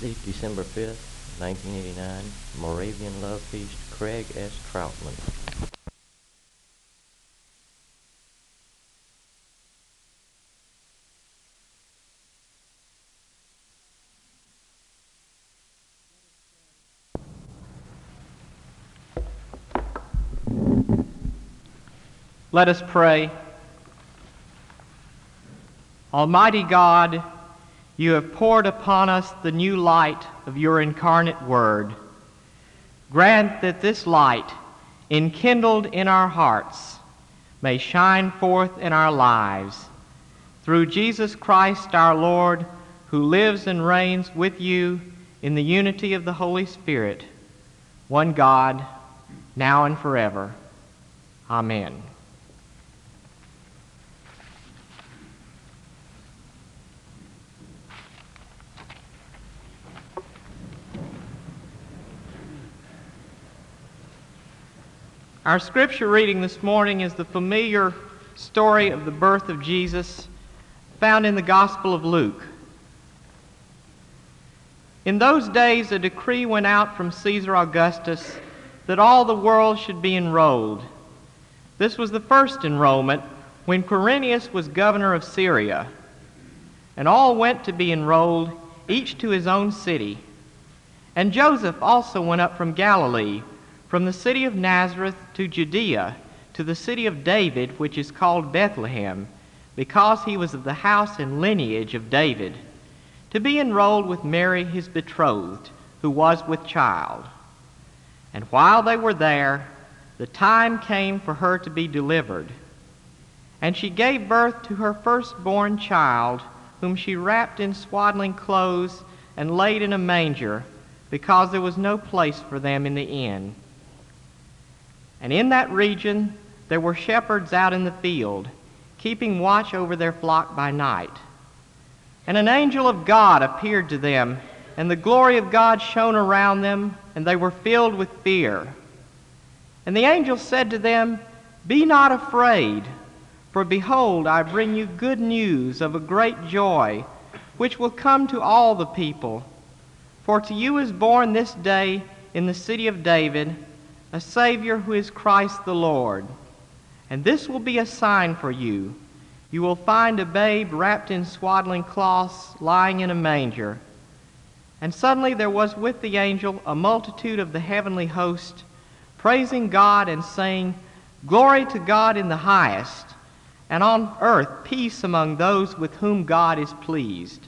Wednesday, December 5th, 1989, Moravian Love Feast, Craig S. Troutman. Let us pray. Almighty God, you have poured upon us the new light of your incarnate Word. Grant that this light, enkindled in our hearts, may shine forth in our lives. Through Jesus Christ our Lord, who lives and reigns with you in the unity of the Holy Spirit, one God, now and forever. Amen. Our scripture reading this morning is the familiar story of the birth of Jesus found in the Gospel of Luke. In those days, a decree went out from Caesar Augustus that all the world should be enrolled. This was the first enrollment when Quirinius was governor of Syria, and all went to be enrolled, each to his own city. And Joseph also went up from Galilee, from the city of Nazareth to Judea, to the city of David, which is called Bethlehem, because he was of the house and lineage of David, to be enrolled with Mary his betrothed, who was with child. And while they were there, the time came for her to be delivered. And she gave birth to her firstborn child, whom she wrapped in swaddling clothes and laid in a manger, because there was no place for them in the inn. And in that region there were shepherds out in the field, keeping watch over their flock by night. And an angel of God appeared to them, and the glory of God shone around them, and they were filled with fear. And the angel said to them, "Be not afraid, for behold, I bring you good news of a great joy, which will come to all the people. For to you is born this day in the city of David a Savior, who is Christ the Lord. And this will be a sign for you. You will find a babe wrapped in swaddling cloths, lying in a manger." And suddenly there was with the angel a multitude of the heavenly host, praising God and saying, "Glory to God in the highest, and on earth peace among those with whom God is pleased."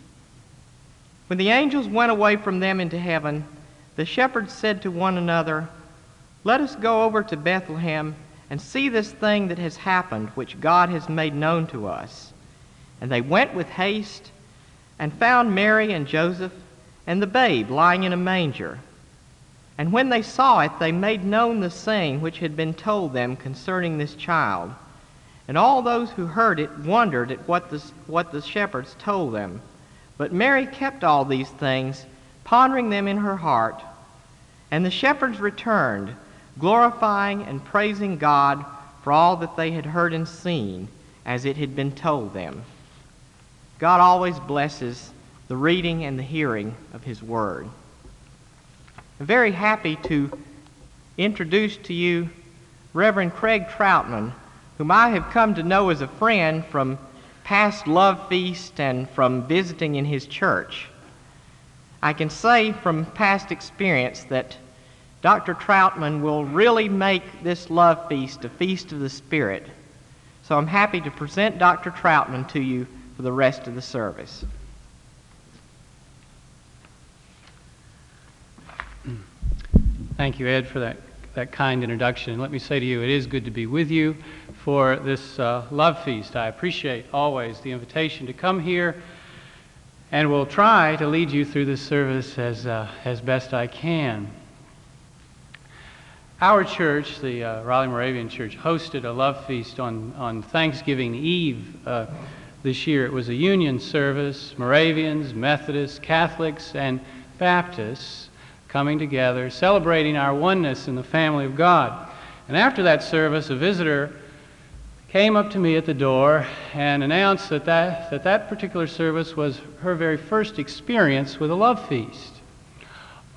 When the angels went away from them into heaven, the shepherds said to one another, "Let us go over to Bethlehem and see this thing that has happened, which God has made known to us." And they went with haste and found Mary and Joseph and the babe lying in a manger. And when they saw it, they made known the saying which had been told them concerning this child. And all those who heard it wondered at what the shepherds told them. But Mary kept all these things, pondering them in her heart. And the shepherds returned, glorifying and praising God for all that they had heard and seen, as it had been told them. God always blesses the reading and the hearing of His Word. I'm very happy to introduce to you Reverend Craig Troutman, whom I have come to know as a friend from past Love Feast and from visiting in his church. I can say from past experience that Dr. Troutman will really make this Love Feast a feast of the Spirit. So I'm happy to present Dr. Troutman to you for the rest of the service. Thank you, Ed, for that kind introduction. Let me say to you, it is good to be with you for this Love Feast. I appreciate always the invitation to come here, and will try to lead you through this service as best I can. Our church, the Raleigh Moravian Church, hosted a Love Feast on Thanksgiving Eve this year. It was a union service, Moravians, Methodists, Catholics, and Baptists coming together, celebrating our oneness in the family of God. And after that service, a visitor came up to me at the door and announced that particular service was her very first experience with a Love Feast.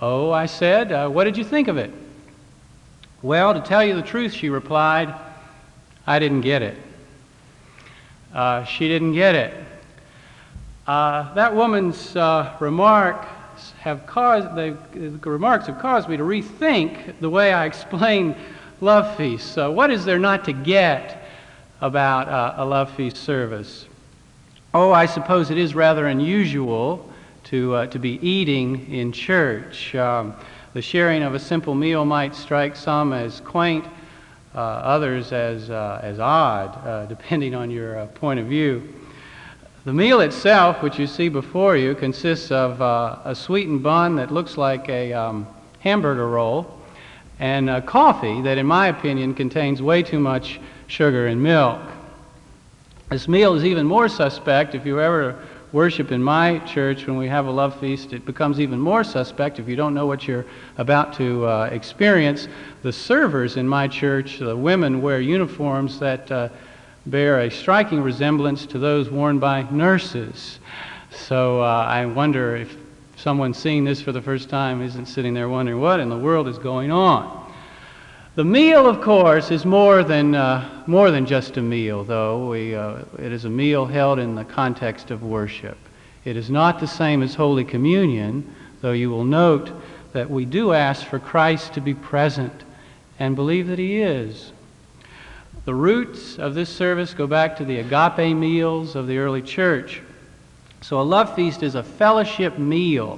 "Oh," I said, "what did you think of it?" "Well, to tell you the truth," she replied, "I didn't get it." She didn't get it. That woman's remarks have caused me to rethink the way I explain love feasts. What is there not to get about a love feast service? Oh, I suppose it is rather unusual to be eating in church. The sharing of a simple meal might strike some as quaint, others as odd, depending on your point of view. The meal itself, which you see before you, consists of a sweetened bun that looks like a hamburger roll, and coffee that, in my opinion, contains way too much sugar and milk. This meal is even more suspect if you ever worship in my church. When we have a love feast, it becomes even more suspect if you don't know what you're about to experience. The servers in my church, the women, wear uniforms that bear a striking resemblance to those worn by nurses. So I wonder if someone seeing this for the first time isn't sitting there wondering what in the world is going on. The meal, of course, is more than just a meal, though. It is a meal held in the context of worship. It is not the same as Holy Communion, though you will note that we do ask for Christ to be present and believe that He is. The roots of this service go back to the agape meals of the early church. So a love feast is a fellowship meal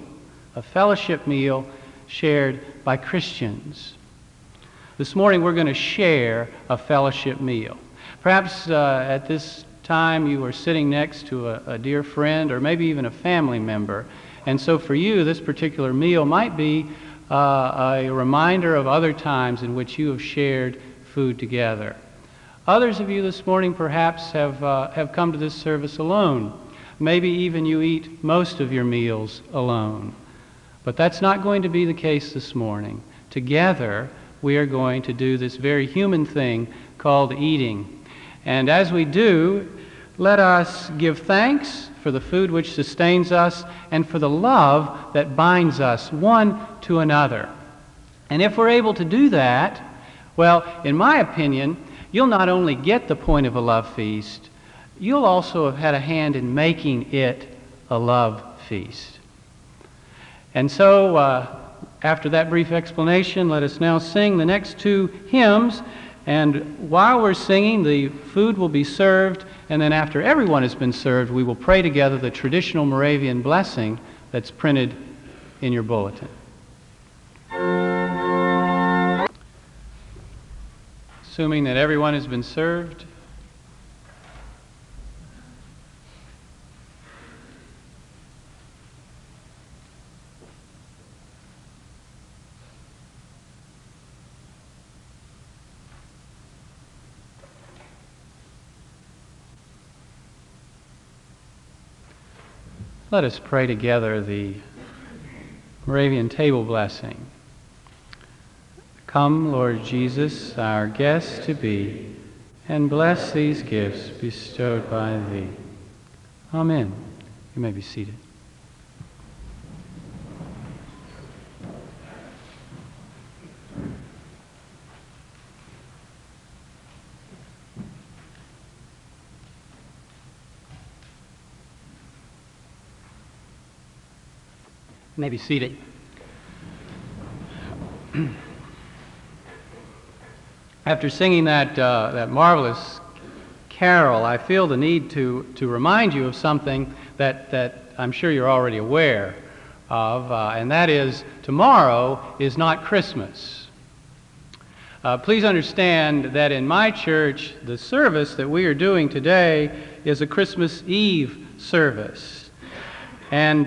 shared by Christians. This morning we're going to share a fellowship meal. Perhaps at this time you are sitting next to a dear friend or maybe even a family member. And so for you, this particular meal might be a reminder of other times in which you have shared food together. Others of you this morning perhaps have come to this service alone. Maybe even you eat most of your meals alone. But that's not going to be the case this morning. Together, we are going to do this very human thing called eating. And as we do, let us give thanks for the food which sustains us and for the love that binds us one to another. And if we're able to do that, well, in my opinion, you'll not only get the point of a love feast, you'll also have had a hand in making it a love feast. And so, after that brief explanation, let us now sing the next two hymns. And while we're singing, the food will be served. And then after everyone has been served, we will pray together the traditional Moravian blessing that's printed in your bulletin. Assuming that everyone has been served. Let us pray together the Moravian table blessing. Come, Lord Jesus, our guest to be, and bless these gifts bestowed by Thee. Amen. You may be seated. You may be seated. After singing that marvelous carol, I feel the need to remind you of something that I'm sure you're already aware of, and that is tomorrow is not Christmas. Please understand that in my church, the service that we are doing today is a Christmas Eve service. And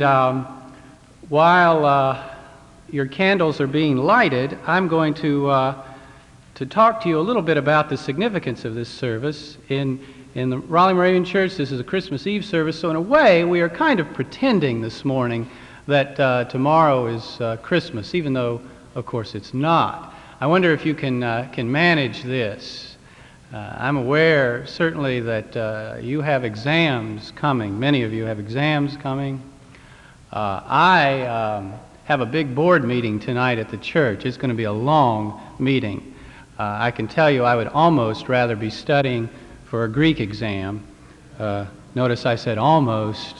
while your candles are being lighted, I'm going to talk to you a little bit about the significance of this service. In the Raleigh Moravian Church, this is a Christmas Eve service, so in a way, we are kind of pretending this morning that tomorrow is Christmas, even though, of course, it's not. I wonder if you can manage this. I'm aware, certainly, that you have exams coming. Many of you have exams coming. I have a big board meeting tonight at the church. It's going to be a long meeting. I can tell you I would almost rather be studying for a Greek exam. Notice I said almost.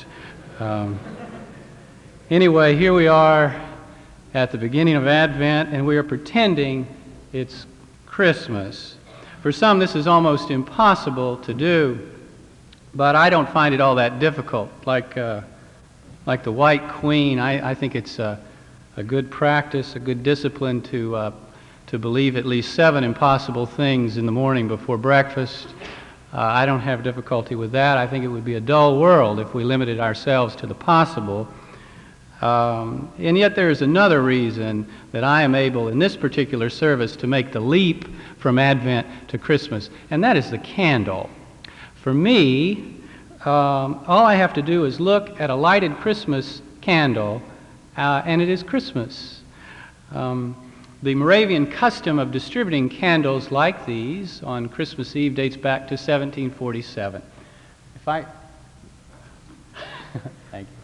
Anyway, here we are at the beginning of Advent, and we are pretending it's Christmas. For some, this is almost impossible to do, but I don't find it all that difficult. Like the White Queen, I think it's a good practice, a good discipline to believe at least 7 impossible things in the morning before breakfast. I don't have difficulty with that. I think it would be a dull world if we limited ourselves to the possible. And yet there is another reason that I am able in this particular service to make the leap from Advent to Christmas, and that is the candle. For me, all I have to do is look at a lighted Christmas candle, and it is Christmas. The Moravian custom of distributing candles like these on Christmas Eve dates back to 1747. Thank you. All right.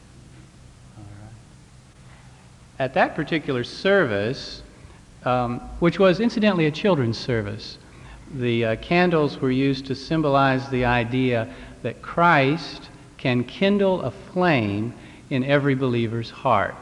At that particular service, which was incidentally a children's service, the candles were used to symbolize the idea that Christ can kindle a flame in every believer's heart.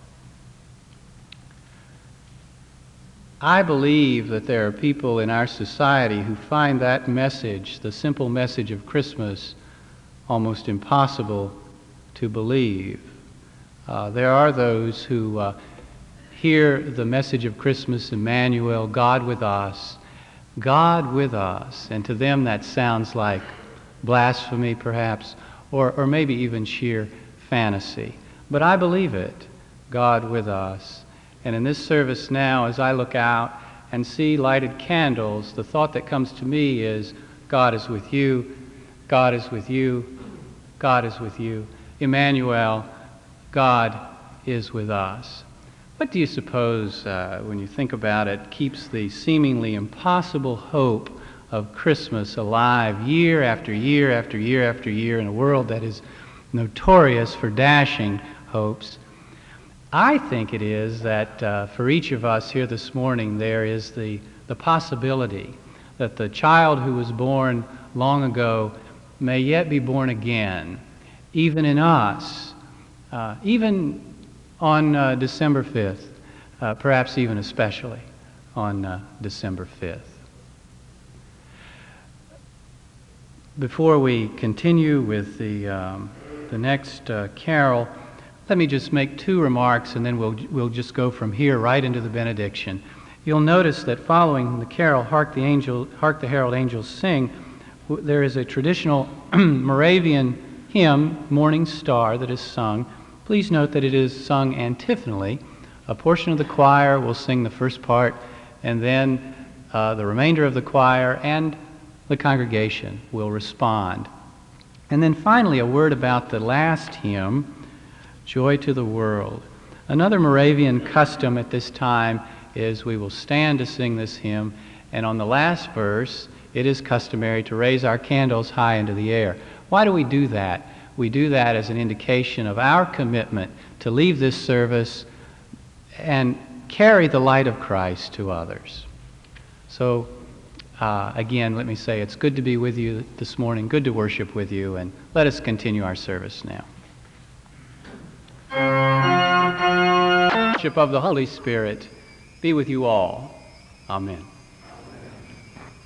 I believe that there are people in our society who find that message, the simple message of Christmas, almost impossible to believe. There are those who hear the message of Christmas, Emmanuel, God with us, and to them that sounds like blasphemy perhaps, or maybe even sheer fantasy. But I believe it, God with us. And in this service now, as I look out and see lighted candles, the thought that comes to me is, God is with you, God is with you, God is with you. Emmanuel, God is with us. What do you suppose, when you think about it, keeps the seemingly impossible hope of Christmas alive year after year after year after year in a world that is notorious for dashing hopes? I think it is that for each of us here this morning there is the possibility that the child who was born long ago may yet be born again, even in us, even on December 5th, perhaps even especially on December 5th. Before we continue with the next carol, let me just make 2 remarks, and then we'll just go from here right into the benediction. You'll notice that following the carol, Hark the Herald Angels Sing, there is a traditional Moravian hymn, Morning Star, that is sung. Please note that it is sung antiphonally. A portion of the choir will sing the first part, and then the remainder of the choir and the congregation will respond. And then finally, a word about the last hymn, Joy to the World. Another Moravian custom at this time is we will stand to sing this hymn, and on the last verse, it is customary to raise our candles high into the air. Why do we do that? We do that as an indication of our commitment to leave this service and carry the light of Christ to others. So, again, let me say it's good to be with you this morning, good to worship with you, and let us continue our service now. Worship of the Holy Spirit be with you all. Amen.